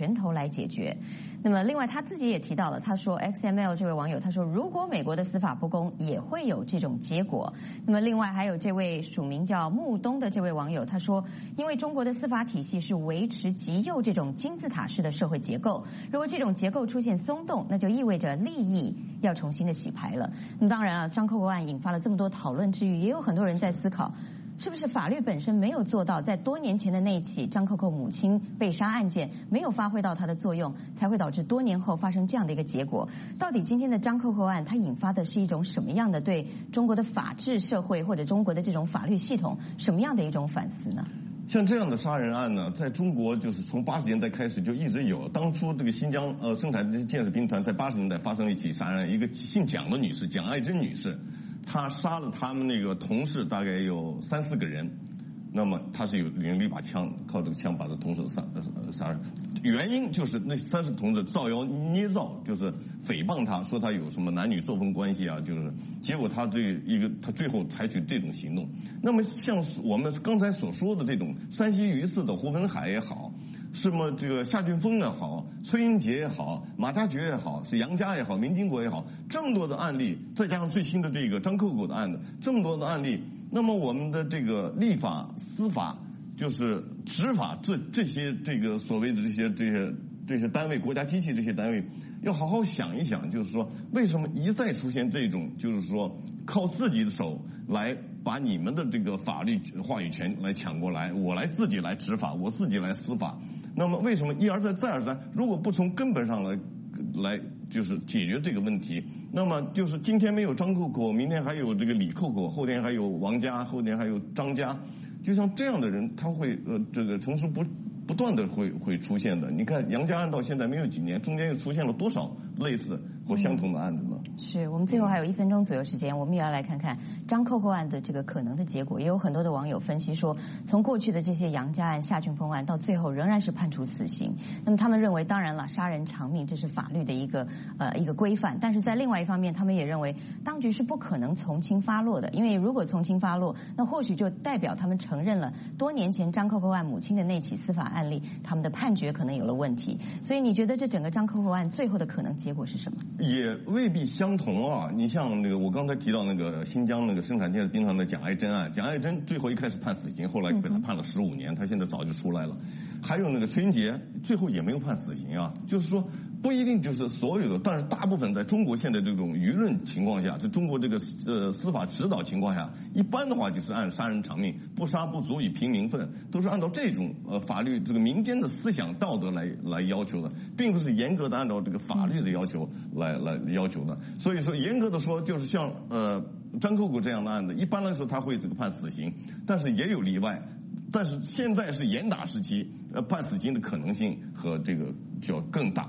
拳头来解决。那么另外他自己也提到了，他说 X M L 这位网友他说，如果美国的司法不公也会有这种结果。那么另外还有这位署名叫木东的这位网友，他说因为中国的司法体系是维持极右这种金字塔式的社会结构，如果这种结构出现松动，那就意味着利益要重新的洗牌了。那么当然了，张扣扣案引发了这么多讨论之余，也有很多人在思考，是不是法律本身没有做到，在多年前的那起张扣扣母亲被杀案件没有发挥到它的作用，才会导致多年后发生这样的一个结果。到底今天的张扣扣案它引发的是一种什么样的对中国的法治社会或者中国的这种法律系统什么样的一种反思呢？ 像这样的杀人案呢，在中国就是从八十年代开始就一直有。当初这个新疆呃生产建设兵团在八十年代发生了一起杀人案，一个姓蒋的女士，蒋爱珍女士，她杀了他们那个同事大概有三四个人，那么她是有领了一把枪，靠这个枪把这同事杀呃杀人。原因就是那三十个同志造谣捏造，就是诽谤他，说他有什么男女作风关系啊，就是结果他这一个他最后采取这种行动。那么像我们刚才所说的这种山西榆次的胡文海也好，什么这个夏俊峰也好，崔英杰也好，马加爵也好，是杨家也好，民经国也好，这么多的案例，再加上最新的这个张扣扣的案子，这么多的案例，那么我们的这个立法司法就是执法这这些这个所谓的这些这些这些单位，国家机器这些单位，要好好想一想，就是说为什么一再出现这种，就是说靠自己的手来把你们的这个法律话语权来抢过来，我来自己来执法，我自己来司法。那么为什么一而再再而三，如果不从根本上来来就是解决这个问题，那么就是今天没有张扣扣，明天还有这个李扣扣，后天还有王家，后天还有张家。就像这样的人，他会呃这个同时不不断的会会出现的。你看杨家案到现在没有几年，中间又出现了多少类似或相同的案子呢？ 嗯、是我们最后还有一分钟左右时间，我们也要来看看张扣扣案的这个可能的结果。也有很多的网友分析说，从过去的这些杨家案、夏俊峰案到最后仍然是判处死刑。那么他们认为，当然了，杀人偿命这是法律的一个呃一个规范，但是在另外一方面，他们也认为当局是不可能从轻发落的，因为如果从轻发落，那或许就代表他们承认了多年前张扣扣案母亲的那起司法案例，他们的判决可能有了问题。所以你觉得这整个张扣扣案最后的可能结果是什么？ 也未必相同啊。你像那个我刚才提到那个新疆那个生产建设兵团的蒋爱珍案，蒋爱珍最后一开始判死刑，后来被他判了十五年，他现在早就出来了。还有那个崔英杰，最后也没有判死刑啊。就是说不一定就是所有的，但是大部分在中国现在这种舆论情况下，在中国这个呃司法指导情况下，一般的话就是按杀人偿命，不杀不足以平民愤，都是按照这种呃法律这个民间的思想道德来来要求的，并不是严格的按照这个法律的要求来来要求的。所以说严格的说，就是像呃张扣扣这样的案子，一般来说他会这个判死刑，但是也有例外。但是现在是严打时期，呃判死刑的可能性和这个就要更大。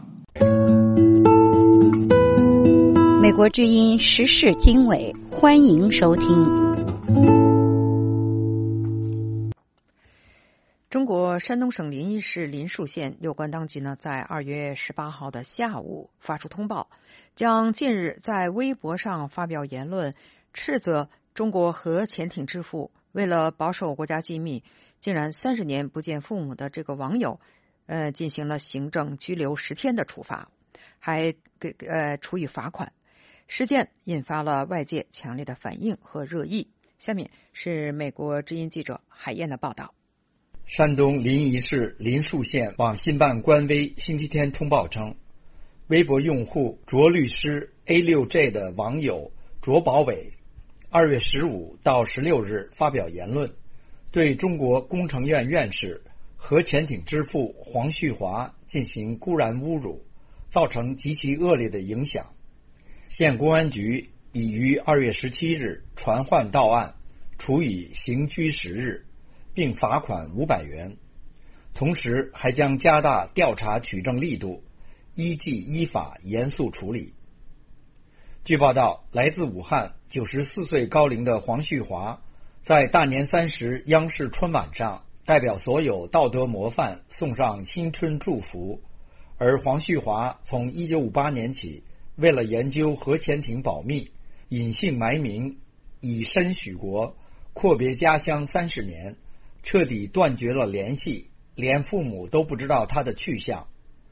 美国之音时事经纬，欢迎收听。 中国山东省临沂市临沭县有关当局呢，在二月十八号的下午发出通报，将近日在微博上发表言论，斥责中国核潜艇之父为了保守国家机密，竟然三十年不见父母的这个网友，呃，进行了行政拘留十天的处罚，还给呃处以罚款。事件引发了外界强烈的反应和热议。下面是美国之音记者海燕的报道。 山东临沂市临沭县网信办官微星期天通报称，微博用户卓律师 A 六 J 的网友卓宝伟二月十五到十六日发表言论，对中国工程院院士、核潜艇之父黄旭华进行公然侮辱，造成极其恶劣的影响。县公安局已于二月十七日传唤到案，处以刑拘十日，并罚款五百元。同时还将加大调查取证力度，依纪依法严肃处理。据报道，来自武汉九十四岁高龄的黄旭华在大年三十央视春晚上代表所有道德模范送上新春祝福，而黄旭华从一九五八年起为了研究核潜艇保密，隐姓埋名，以身许国，阔别家乡三十年，彻底断绝了联系，连父母都不知道他的去向。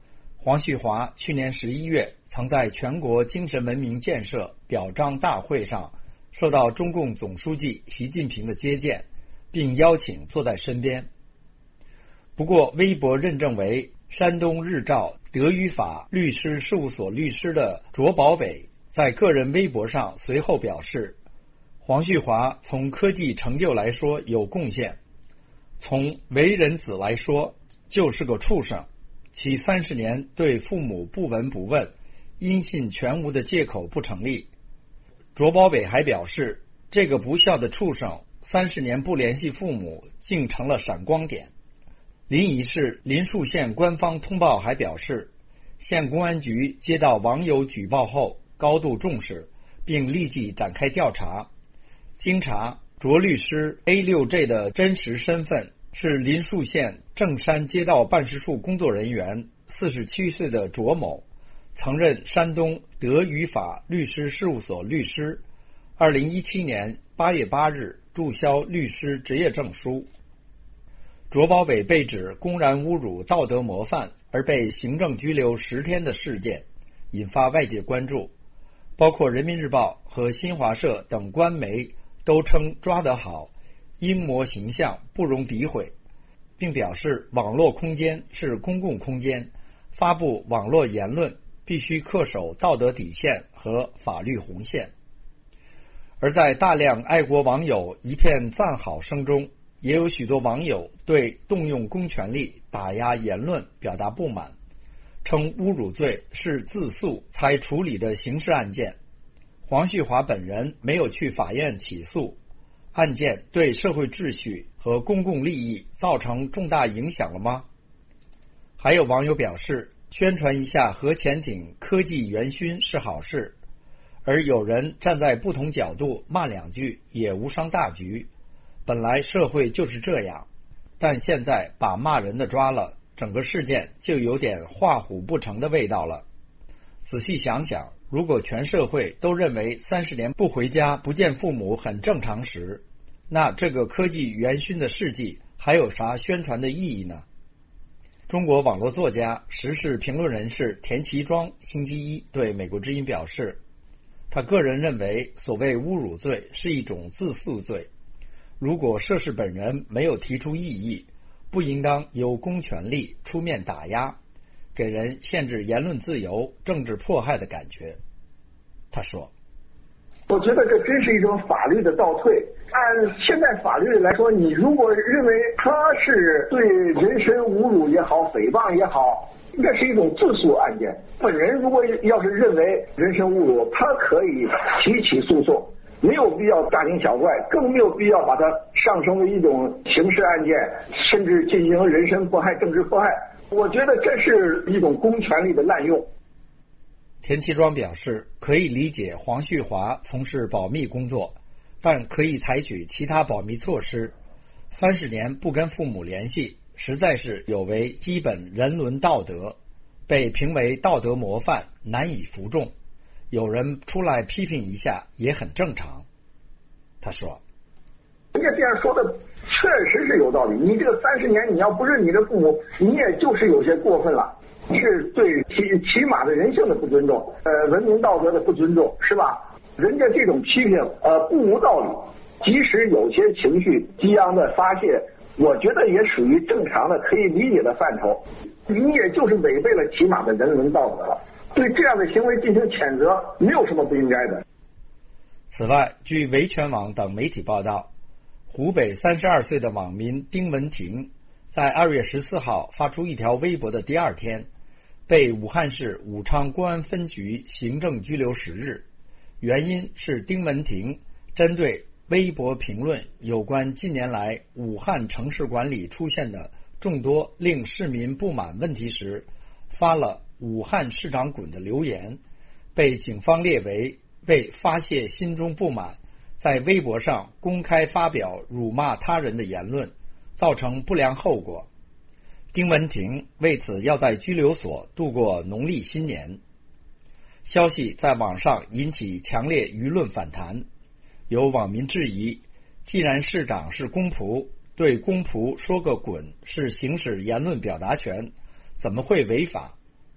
黄旭华去年十一月曾在全国精神文明建设表彰大会上受到中共总书记习近平的接见，并邀请坐在身边。不过，微博认证为山东日照德语法律师事务所律师的卓宝伟在个人微博上随后表示，黄旭华从科技成就来说有贡献，从为人子来说就是个畜生，其三十年对父母不闻不问、音信全无的借口不成立。卓宝伟还表示，这个不孝的畜生三十年不联系父母，竟成了闪光点。临沂市临树县官方通报还表示，县公安局接到网友举报后高度重视，并立即展开调查。经查，卓律师 A 六 J 的真实身份是临树县正山街道办事处工作人员四十七岁的卓某，曾任山东德语法律师事务所律师，二零一七年八月八日注销律师执业证书。卓宝伟被指公然侮辱道德模范而被行政拘留十天的事件引发外界关注，包括人民日报和新华社等官媒都称抓得好，阴谋形象不容诋毁，并表示网络空间是公共空间，发布网络言论必须恪守道德底线和法律红线。而在大量爱国网友一片赞好声中，也有许多网友对动用公权力打压言论表达不满，称侮辱罪是自诉才处理的刑事案件，黄旭华本人没有去法院起诉，案件对社会秩序和公共利益造成重大影响了吗？还有网友表示，宣传一下核潜艇科技元勋是好事，而有人站在不同角度骂两句也无伤大局，本来社会就是这样，但现在把骂人的抓了，整个事件就有点画虎不成的味道了。仔细想想，如果全社会都认为三十年不回家不见父母很正常时，那这个科技元勋的事迹还有啥宣传的意义呢？中国网络作家、时事评论人士田其庄星期一对美国之音表示，他个人认为所谓侮辱罪是一种自诉罪，如果涉事本人没有提出异议，不应当由公权力出面打压，给人限制言论自由、政治迫害的感觉。他说， 我觉得这真是一种法律的倒退。按现在法律来说，你如果认为他是对人身侮辱也好、诽谤也好，这是一种自诉案件。本人如果要是认为人身侮辱，他可以提起诉讼，没有必要大惊小怪，更没有必要把它上升为一种刑事案件，甚至进行人身迫害、政治迫害。我觉得这是一种公权力的滥用。 田其庄表示，可以理解黄旭华从事保密工作，但可以采取其他保密措施。三十年不跟父母联系，实在是有违基本人伦道德，被评为道德模范，难以服众。有人出来批评一下也很正常。他说， 人家这样说的确实是有道理，你这个三十年你要不是你的父母，你也就是有些过分了，是对起起码的人性的不尊重，呃，文明道德的不尊重，是吧？人家这种批评呃不无道理，即使有些情绪激昂的发泄，我觉得也属于正常的可以理解的范畴，你也就是违背了起码的人伦道德了，对这样的行为进行谴责没有什么不应该的。 此外，据维权网等媒体报道，湖北三十二岁的网民丁文婷在二月十四号发出一条微博的第二天，被武汉市武昌公安分局行政拘留十日，原因是丁文婷针对微博评论有关近年来武汉城市管理出现的众多令市民不满问题时，发了武汉市长滚的留言，被警方列为为发泄心中不满，在微博上公开发表辱骂他人的言论，造成不良后果。丁文婷为此要在拘留所度过农历新年。消息在网上引起强烈舆论反弹，有网民质疑，既然市长是公仆，对公仆说个滚是行使言论表达权，怎么会违法？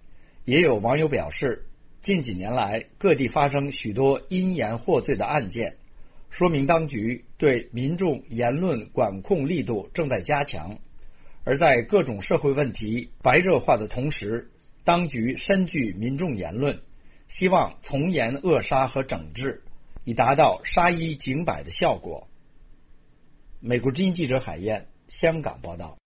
也有网友表示，近几年来各地发生许多因言获罪的案件，说明当局对民众言论管控力度正在加强。而在各种社会问题白热化的同时，当局深具民众言论，希望从严扼杀和整治，以达到杀一儆百的效果。美国之音记者海燕，香港报道。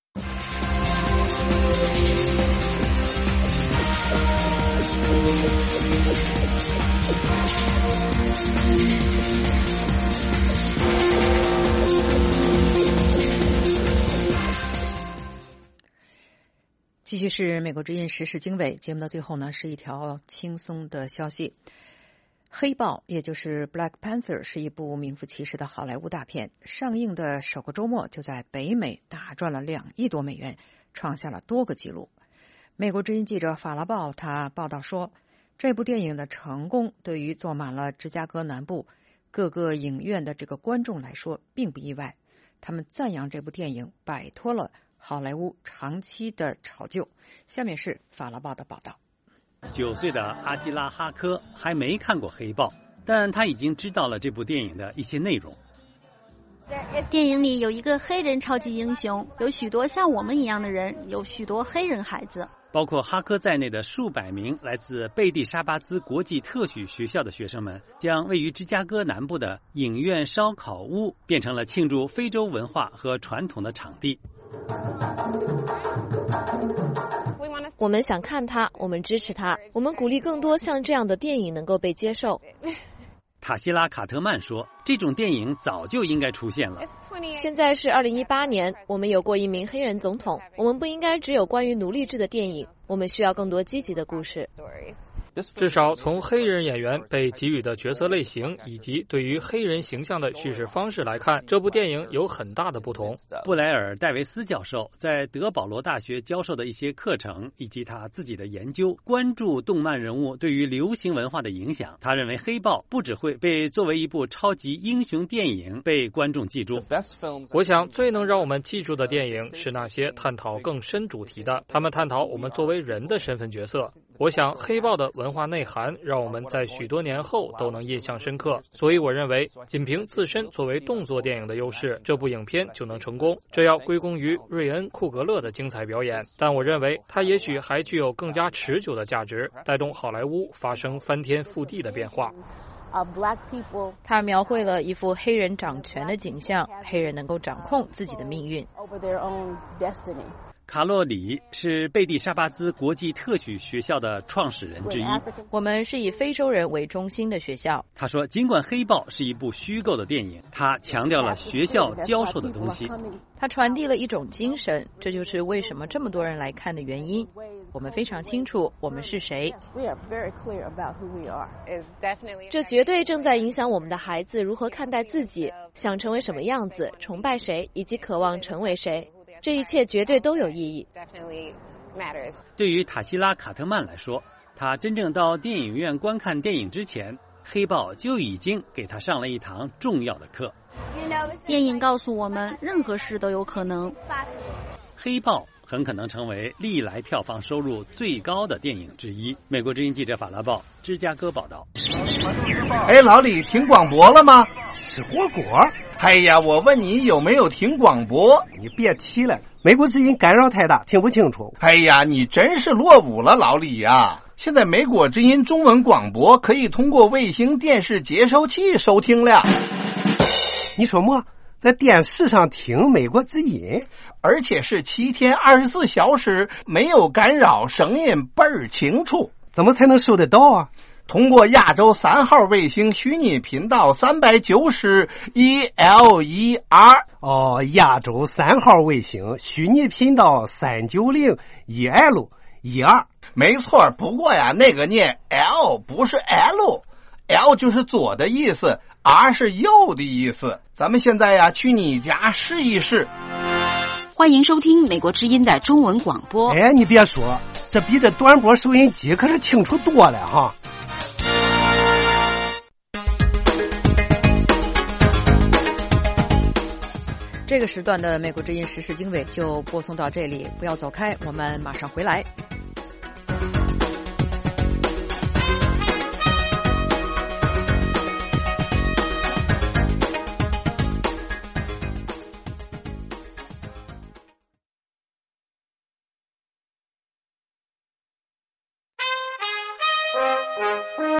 继续是美国之音时事经纬节目的最后呢，是一条轻松的消息。黑豹也就是 Black Panther 是一部名副其实的好莱坞大片，上映的首个周末就在北美大赚了两亿多美元，创下了多个纪录。美国之音记者法拉报他报道说，这部电影的成功对于坐满了芝加哥南部各个影院的这个观众来说并不意外，他们赞扬这部电影摆脱了好莱坞长期的炒旧。下面是法拉报的报道。 九岁的阿基拉哈科还没看过黑豹，但他已经知道了这部电影的一些内容。 电影里有一个黑人超级英雄，有许多像我们一样的人，有许多黑人孩子。 包括哈科在内的数百名来自贝蒂沙巴兹国际特许学校的学生们，将位于芝加哥南部的影院烧烤屋变成了庆祝非洲文化和传统的场地。 我们想看它，我们支持它，我们鼓励更多像这样的电影能够被接受。 塔希拉·卡特曼说，这种电影早就应该出现了。 现在是二零一八年，我们有过一名黑人总统，我们不应该只有关于奴隶制的电影，我们需要更多积极的故事。 至少从黑人演员被给予的角色类型以及对于黑人形象的叙事方式来看，这部电影有很大的不同。 布莱尔·戴维斯教授在德保罗大学教授的一些课程以及他自己的研究，关注动漫人物对于流行文化的影响。他认为黑豹不只会被作为一部超级英雄电影被观众记住。 我想最能让我们记住的电影是那些探讨更深主题的，他们探讨我们作为人的身份角色。我想黑豹的文化内涵让我们在许多年后都能印象深刻，所以我认为仅凭自身作为动作电影的优势，这部影片就能成功。这要归功于瑞恩·库格勒的精彩表演，但我认为他也许还具有更加持久的价值，带动好莱坞发生翻天覆地的变化。 他描绘了一幅黑人掌权的景象，黑人能够掌控自己的命运。 卡洛里是贝蒂沙巴兹国际特许学校的创始人之一。 我们是以非洲人为中心的学校。 他说，尽管黑豹是一部虚构的电影，他强调了学校教授的东西。 他传递了一种精神，这就是为什么这么多人来看的原因。我们非常清楚我们是谁。 这绝对正在影响我们的孩子如何看待自己，想成为什么样子，崇拜谁，以及渴望成为谁。这一切绝对都有意义。 对于塔希拉·卡特曼来说，他真正到电影院观看电影之前，黑豹就已经给他上了一堂重要的课。 电影告诉我们，任何事都有可能。 黑豹很可能成为历来票房收入最高的电影之一。美国之音记者法拉报芝加哥报道。 哎，老李，听广播了吗？吃火锅？哎呀，我问你有没有听广播？ 你别提了，美国之音干扰太大，听不清楚。 哎呀，你真是落伍了，老李呀！现在美国之音中文广播可以通过卫星电视接收器收听了。 你说么？在电视上听美国之音， 而且是七天二十四小时没有干扰，声音倍儿清楚。 怎么才能收得到啊？ 通过亚洲三号卫星虚拟频道三百九十 E L E R。 哦，亚洲三号卫星虚拟频道三九零 E L E R。 没错，不过呀，那个念 L 不是 L， L 就是左的意思， R 是右的意思。咱们现在呀去你家试一试。 欢迎收听美国之音的中文广播。 哎，你别说，这比这短波收音机可是清楚多了哈。 这个时段的美国之音时事经纬就播送到这里，不要走开，我们马上回来。